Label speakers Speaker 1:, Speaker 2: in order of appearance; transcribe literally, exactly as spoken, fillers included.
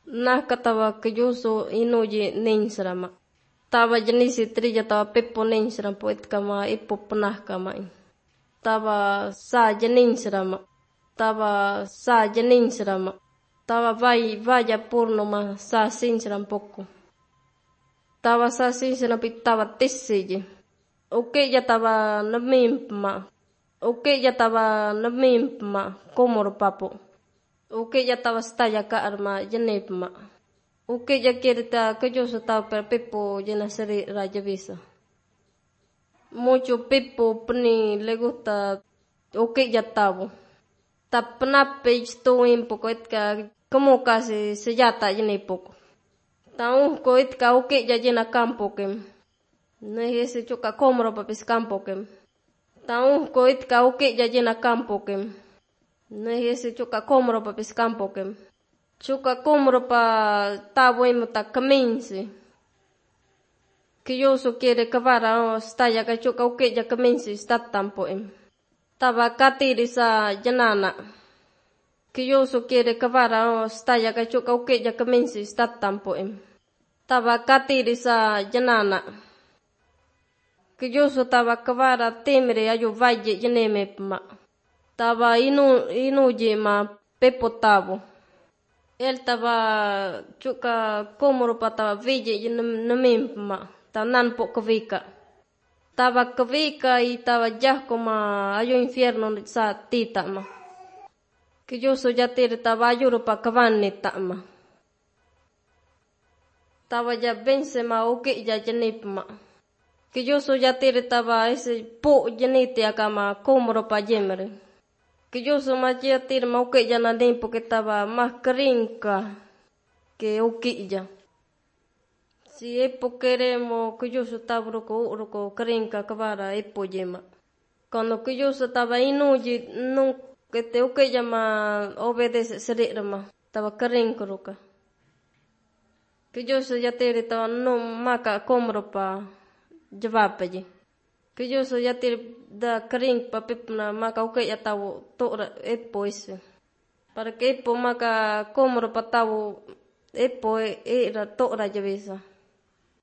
Speaker 1: Nahka tawa kayuso inuji ninsrama. Tawa jenisi trilla tawa pepo ninsram poetkama ipo penahkama. Tawa sa jeninsrama. Tawa sa jeninsrama. Tawa vai vaya purnoma sa sinsram poco. Tawa sa sinsram tawa tissiji. Oke ya tawa namimpma. Oke ya tawa namimpma komor papo. Oke ya tawa staya ka arma jenepma. Oke ya kirita kayoso tawa per pepo jena seri raja bisa. Mucho pepo peni le gusta oke ya tawo. Ta penape istuin poco etka como casi sejata jene poco. Ta unko etka oke ya jena campo kem. No ese choca komoro papis campo kem. Ta unko etka oke ya jena campo kem. No ese choca komoro papis campo kem. Choca komoro pa tavo imuta caminsi. Que yo so quiere cavara staya ka choca oke ya caminsi sta tampo em. Tava katiri sa janana. Que yo so quiere cavara staya ka choca oke ya caminsi sta tampo em. Tava katiri sa janana. Que yo so tava cavara temere ayo valle jeneme ma. Tava inu inu jema pepo tavo. El tava chuka komoro pa tava ville jenem ma. Ta nan po kavika. Tava kavika y tava yahko ma ayo infierno sa tita ma. Que yo so ya tere tava ayuro pa kavani ta ma. Tava ya vence ma oke ya jenep ma. Que yo so ya tere tava ese po jenete akama komoro pa yemere. Que yo so ma ya tere ma oke ya naden porque tava más krinka que oke ya. Si epo queremos que yo so tava roko roko krinka kavara epo yema. Cuando que yo so tava inuji no que te oke ya ma obedece serera ma tava krinka roka. Que yo so ya tere tava no maka komoro pa javapaye. Que yo so ya tere da kring pa pepna maka oke ya tavo tora epo ese. Para que epo maka komoro pa tavo epo era tora javesa.